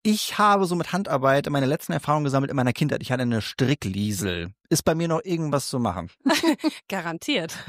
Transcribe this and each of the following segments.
Ich habe so mit Handarbeit meine letzten Erfahrungen gesammelt in meiner Kindheit. Ich hatte eine Strickliesel. Ist bei mir noch irgendwas zu machen? Garantiert.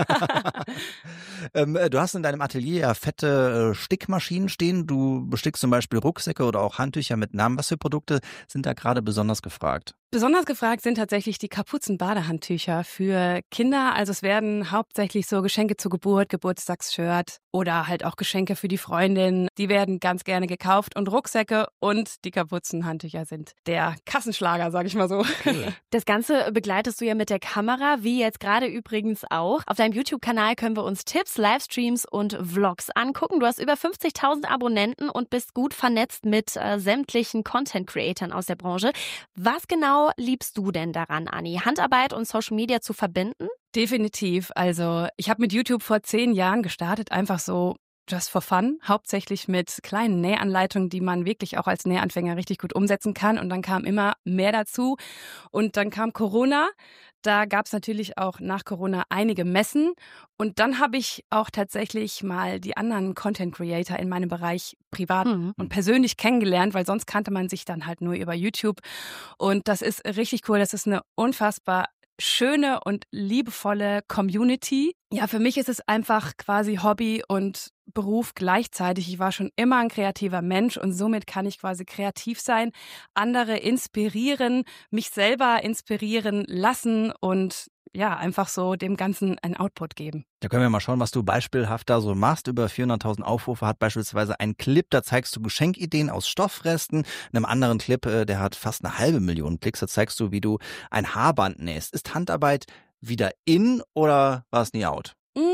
Du hast in deinem Atelier ja fette Stickmaschinen stehen. Du bestickst zum Beispiel Rucksäcke oder auch Handtücher mit Namen. Was für Produkte sind da gerade besonders gefragt? Besonders gefragt sind tatsächlich die Kapuzen-Badehandtücher für Kinder. Also es werden hauptsächlich so Geschenke zur Geburt, Geburtstagsshirt oder halt auch Geschenke für die Freundin. Die werden ganz gerne gekauft und Rucksäcke und die Kapuzenhandtücher sind der Kassenschlager, sag ich mal so. Cool. Das Ganze begleitest du ja mit der Kamera, wie jetzt gerade übrigens auch. Auf deinem YouTube-Kanal können wir uns Tipps, Livestreams und Vlogs angucken. Du hast über 50.000 Abonnenten und bist gut vernetzt mit sämtlichen Content-Creatern aus der Branche. Was genau liebst du denn daran, Anni? Handarbeit und Social Media zu verbinden? Definitiv. Also ich habe mit YouTube vor 10 Jahren gestartet, einfach so just for fun, hauptsächlich mit kleinen Nähanleitungen, die man wirklich auch als Nähanfänger richtig gut umsetzen kann. Und dann kam immer mehr dazu. Und dann kam Corona. Da gab es natürlich auch nach Corona einige Messen. Und dann habe ich auch tatsächlich mal die anderen Content Creator in meinem Bereich privat und persönlich kennengelernt, weil sonst kannte man sich dann halt nur über YouTube. Und das ist richtig cool. Das ist eine unfassbar schöne und liebevolle Community. Ja, für mich ist es einfach quasi Hobby und Beruf gleichzeitig. Ich war schon immer ein kreativer Mensch und somit kann ich quasi kreativ sein, andere inspirieren, mich selber inspirieren lassen und ja, einfach so dem Ganzen ein Output geben. Da können wir mal schauen, was du beispielhaft da so machst. Über 400.000 Aufrufe hat beispielsweise ein Clip, da zeigst du Geschenkideen aus Stoffresten. In einem anderen Clip, der hat fast 500.000 Klicks, da zeigst du, wie du ein Haarband nähst. Ist Handarbeit wieder in oder war es nie out?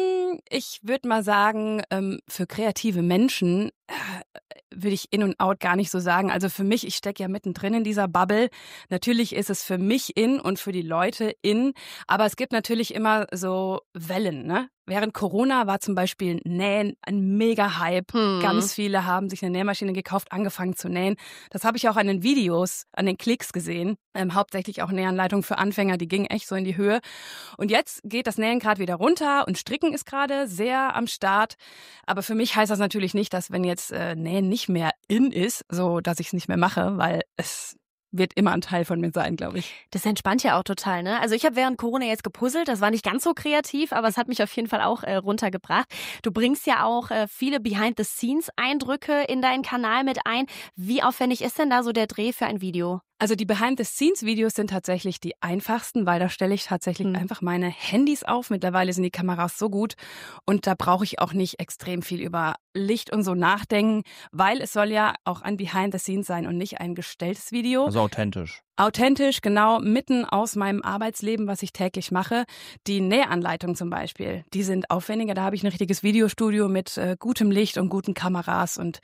Ich würde mal sagen, für kreative Menschen würde ich in und out gar nicht so sagen. Also für mich, ich stecke ja mittendrin in dieser Bubble. Natürlich ist es für mich in und für die Leute in, aber es gibt natürlich immer so Wellen, ne? Während Corona war zum Beispiel Nähen ein Mega-Hype. Ganz viele haben sich eine Nähmaschine gekauft, angefangen zu nähen. Das habe ich auch an den Videos, an den Klicks gesehen. Hauptsächlich auch Nähanleitungen für Anfänger, die gingen echt so in die Höhe. Und jetzt geht das Nähen gerade wieder runter und Stricken ist gerade sehr am Start. Aber für mich heißt das natürlich nicht, dass wenn jetzt Nähen nicht mehr in ist, so dass ich es nicht mehr mache, weil es wird immer ein Teil von mir sein, glaube ich. Das entspannt ja auch total, ne? Also ich habe während Corona jetzt gepuzzelt, das war nicht ganz so kreativ, aber es hat mich auf jeden Fall auch runtergebracht. Du bringst ja auch viele Behind-the-Scenes-Eindrücke in deinen Kanal mit ein. Wie aufwendig ist denn da so der Dreh für ein Video? Also die Behind-the-Scenes-Videos sind tatsächlich die einfachsten, weil da stelle ich tatsächlich einfach meine Handys auf. Mittlerweile sind die Kameras so gut und da brauche ich auch nicht extrem viel über Licht und so nachdenken, weil es soll ja auch ein Behind-the-Scenes sein und nicht ein gestelltes Video. Also authentisch. Authentisch, genau, mitten aus meinem Arbeitsleben, was ich täglich mache. Die Nähanleitungen zum Beispiel, die sind aufwendiger. Da habe ich ein richtiges Videostudio mit gutem Licht und guten Kameras und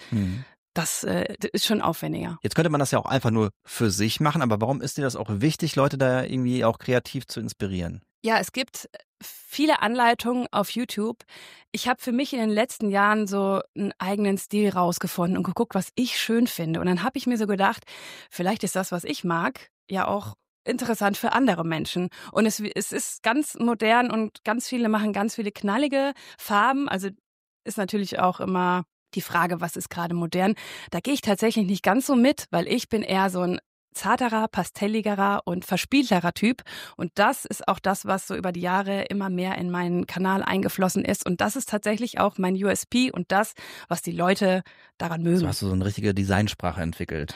das ist schon aufwendiger. Jetzt könnte man das ja auch einfach nur für sich machen, aber warum ist dir das auch wichtig, Leute da irgendwie auch kreativ zu inspirieren? Ja, es gibt viele Anleitungen auf YouTube. Ich habe für mich in den letzten Jahren so einen eigenen Stil rausgefunden und geguckt, was ich schön finde. Und dann habe ich mir so gedacht, vielleicht ist das, was ich mag, ja auch interessant für andere Menschen. Und es ist ganz modern und ganz viele machen ganz viele knallige Farben. Also ist natürlich auch immer die Frage, was ist gerade modern. Da gehe ich tatsächlich nicht ganz so mit, weil ich bin eher so ein zarterer, pastelligerer und verspielterer Typ. Und das ist auch das, was so über die Jahre immer mehr in meinen Kanal eingeflossen ist. Und das ist tatsächlich auch mein USP und das, was die Leute daran mögen. So hast du so eine richtige Designsprache entwickelt.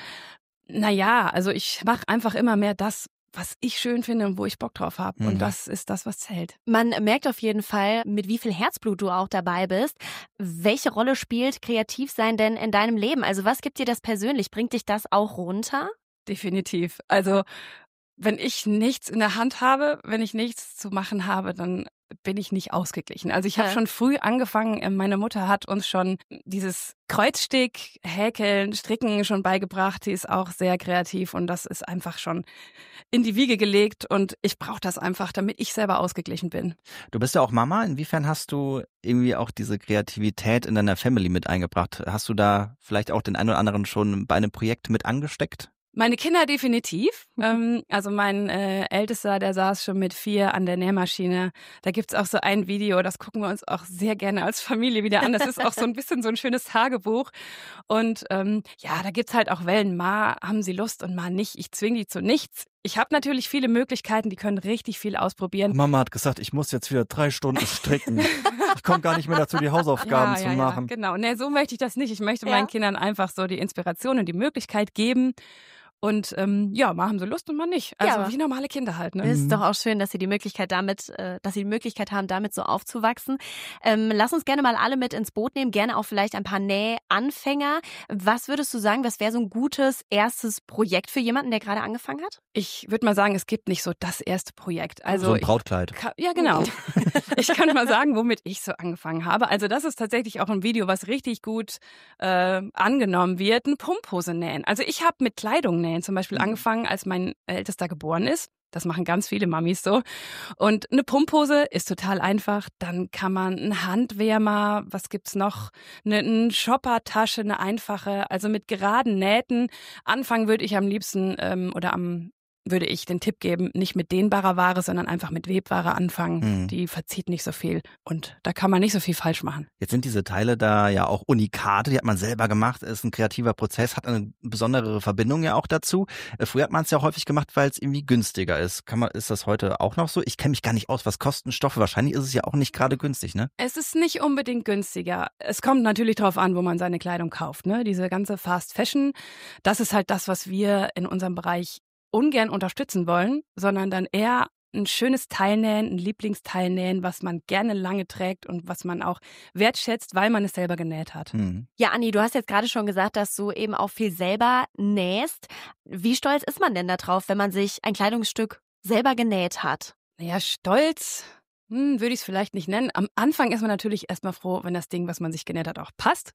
Naja, also ich mache einfach immer mehr das, was ich schön finde und wo ich Bock drauf habe. Und das ist das, was zählt. Man merkt auf jeden Fall, mit wie viel Herzblut du auch dabei bist. Welche Rolle spielt Kreativsein denn in deinem Leben? Also was gibt dir das persönlich? Bringt dich das auch runter? Definitiv. Also wenn ich nichts in der Hand habe, wenn ich nichts zu machen habe, dann bin ich nicht ausgeglichen. Also ich habe schon früh angefangen, meine Mutter hat uns schon dieses Kreuzstick, Häkeln, Stricken schon beigebracht. Die ist auch sehr kreativ und das ist einfach schon in die Wiege gelegt und ich brauche das einfach, damit ich selber ausgeglichen bin. Du bist ja auch Mama. Inwiefern hast du irgendwie auch diese Kreativität in deiner Family mit eingebracht? Hast du da vielleicht auch den einen oder anderen schon bei einem Projekt mit angesteckt? Meine Kinder definitiv. Also mein Ältester, der saß schon mit 4 an der Nähmaschine. Da gibt's auch so ein Video, das gucken wir uns auch sehr gerne als Familie wieder an. Das ist auch so ein bisschen so ein schönes Tagebuch. Und da gibt's halt auch Wellen. Mal haben sie Lust und mal nicht. Ich zwinge die zu nichts. Ich habe natürlich viele Möglichkeiten, die können richtig viel ausprobieren. Mama hat gesagt, ich muss jetzt wieder 3 Stunden stricken. Ich komme gar nicht mehr dazu, die Hausaufgaben zu machen. Ja, genau. Nee, so möchte ich das nicht. Ich möchte meinen Kindern einfach so die Inspiration und die Möglichkeit geben. Und mal haben sie Lust und mal nicht. Also wie normale Kinder halt. Ne? Ist doch auch schön, dass sie die Möglichkeit haben, damit so aufzuwachsen. Lass uns gerne mal alle mit ins Boot nehmen, gerne auch vielleicht ein paar Nähanfänger. Was würdest du sagen, was wäre so ein gutes erstes Projekt für jemanden, der gerade angefangen hat? Ich würde mal sagen, es gibt nicht so das erste Projekt. Also so ein Brautkleid. Ja, genau. Ich kann mal sagen, womit ich so angefangen habe. Also das ist tatsächlich auch ein Video, was richtig gut angenommen wird. Eine Pumphose nähen. Also ich habe mit Kleidung nähen zum Beispiel angefangen, als mein Ältester geboren ist. Das machen ganz viele Mamis so. Und eine Pumphose ist total einfach. Dann kann man einen Handwärmer, was gibt's noch? Eine Shoppertasche, eine einfache, also mit geraden Nähten. Anfangen würde ich am liebsten würde ich den Tipp geben, nicht mit dehnbarer Ware, sondern einfach mit Webware anfangen. Die verzieht nicht so viel und da kann man nicht so viel falsch machen. Jetzt sind diese Teile da ja auch Unikate, die hat man selber gemacht, ist ein kreativer Prozess, hat eine besondere Verbindung ja auch dazu. Früher hat man es ja häufig gemacht, weil es irgendwie günstiger ist. Ist das heute auch noch so? Ich kenne mich gar nicht aus, was kosten Stoffe? Wahrscheinlich ist es ja auch nicht gerade günstig, ne? Es ist nicht unbedingt günstiger. Es kommt natürlich darauf an, wo man seine Kleidung kauft, ne? Diese ganze Fast Fashion, das ist halt das, was wir in unserem Bereich ungern unterstützen wollen, sondern dann eher ein schönes Teilnähen, ein Lieblingsteilnähen, was man gerne lange trägt und was man auch wertschätzt, weil man es selber genäht hat. Ja, Anni, du hast jetzt gerade schon gesagt, dass du eben auch viel selber nähst. Wie stolz ist man denn da drauf, wenn man sich ein Kleidungsstück selber genäht hat? Naja, stolz würde ich es vielleicht nicht nennen. Am Anfang ist man natürlich erstmal froh, wenn das Ding, was man sich genäht hat, auch passt.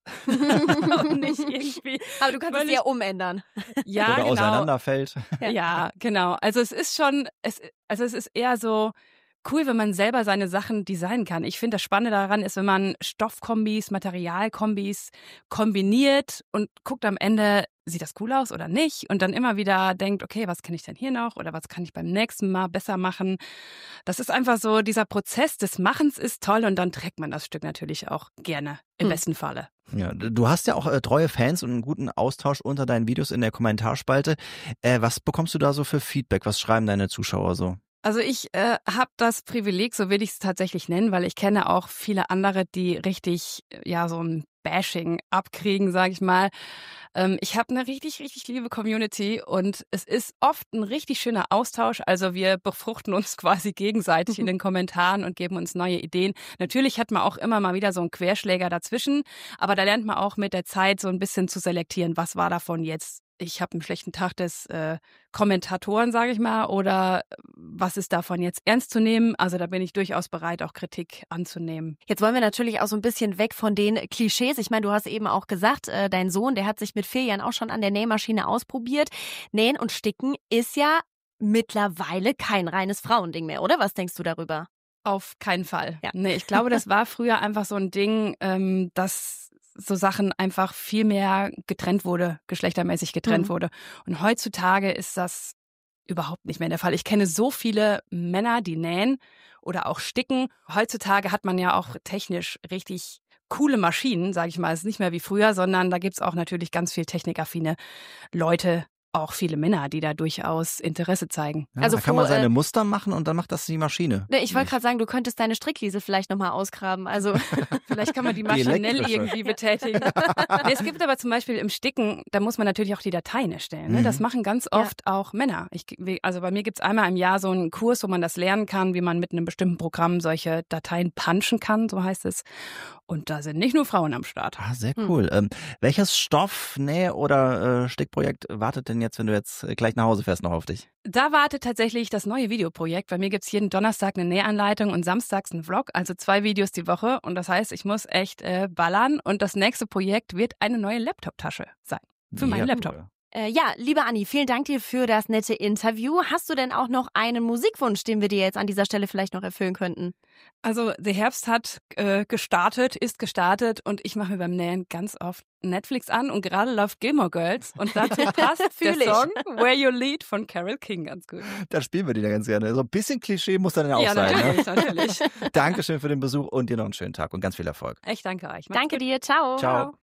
Und nicht irgendwie. Aber du kannst es ja umändern. Ja, oder genau. auseinanderfällt. Ja, genau. Also es ist schon, es ist eher so cool, wenn man selber seine Sachen designen kann. Ich finde, das Spannende daran ist, wenn man Stoffkombis, Materialkombis kombiniert und guckt am Ende, sieht das cool aus oder nicht? Und dann immer wieder denkt, okay, was kann ich denn hier noch? Oder was kann ich beim nächsten Mal besser machen? Das ist einfach so, dieser Prozess des Machens ist toll und dann trägt man das Stück natürlich auch gerne, im besten Falle. Ja, du hast ja auch treue Fans und einen guten Austausch unter deinen Videos in der Kommentarspalte. Was bekommst du da so für Feedback? Was schreiben deine Zuschauer so? Also ich habe das Privileg, so will ich es tatsächlich nennen, weil ich kenne auch viele andere, die richtig so ein Bashing abkriegen, sage ich mal. Ich habe eine richtig, richtig liebe Community und es ist oft ein richtig schöner Austausch. Also wir befruchten uns quasi gegenseitig in den Kommentaren und geben uns neue Ideen. Natürlich hat man auch immer mal wieder so einen Querschläger dazwischen, aber da lernt man auch mit der Zeit so ein bisschen zu selektieren, was war davon jetzt ich habe einen schlechten Tag des Kommentatoren, sage ich mal, oder was ist davon jetzt ernst zu nehmen? Also da bin ich durchaus bereit, auch Kritik anzunehmen. Jetzt wollen wir natürlich auch so ein bisschen weg von den Klischees. Ich meine, du hast eben auch gesagt, dein Sohn, der hat sich mit 4 Jahren auch schon an der Nähmaschine ausprobiert. Nähen und Sticken ist ja mittlerweile kein reines Frauending mehr, oder? Was denkst du darüber? Auf keinen Fall. Ja. Nee, ich glaube, das war früher einfach so ein Ding, dass so Sachen einfach viel mehr geschlechtermäßig getrennt wurde. Und heutzutage ist das überhaupt nicht mehr der Fall. Ich kenne so viele Männer, die nähen oder auch sticken. Heutzutage hat man ja auch technisch richtig coole Maschinen, sage ich mal. Es ist nicht mehr wie früher, sondern da gibt's auch natürlich ganz viel technikaffine Leute, auch viele Männer, die da durchaus Interesse zeigen. Ja, also da kann man seine Muster machen und dann macht das die Maschine. Ne, ich wollte gerade sagen, du könntest deine Strickliesel vielleicht nochmal ausgraben. Also vielleicht kann man die maschinell irgendwie betätigen. Es gibt aber zum Beispiel im Sticken, da muss man natürlich auch die Dateien erstellen. Ne? Das machen ganz oft auch Männer. Also bei mir gibt's einmal im Jahr so einen Kurs, wo man das lernen kann, wie man mit einem bestimmten Programm solche Dateien punchen kann, so heißt es. Und da sind nicht nur Frauen am Start. Ah, sehr cool. Welches Stoff-, Näh- oder Stickprojekt wartet denn jetzt, wenn du jetzt gleich nach Hause fährst, noch auf dich? Da wartet tatsächlich das neue Videoprojekt. Bei mir gibt's jeden Donnerstag eine Nähanleitung und samstags einen Vlog, also 2 Videos die Woche. Und das heißt, ich muss echt ballern. Und das nächste Projekt wird eine neue Laptoptasche sein. Für meinen Laptop. Cool. Ja, liebe Anni, vielen Dank dir für das nette Interview. Hast du denn auch noch einen Musikwunsch, den wir dir jetzt an dieser Stelle vielleicht noch erfüllen könnten? Also der Herbst hat ist gestartet und ich mache mir beim Nähen ganz oft Netflix an und gerade läuft Gilmore Girls und dazu passt der Song Where You Lead von Carole King ganz gut. Dann spielen wir die da ganz gerne. So ein bisschen Klischee muss dann auch sein. Natürlich. Dankeschön für den Besuch und dir noch einen schönen Tag und ganz viel Erfolg. Ich danke euch. Danke dir, ciao. Ciao.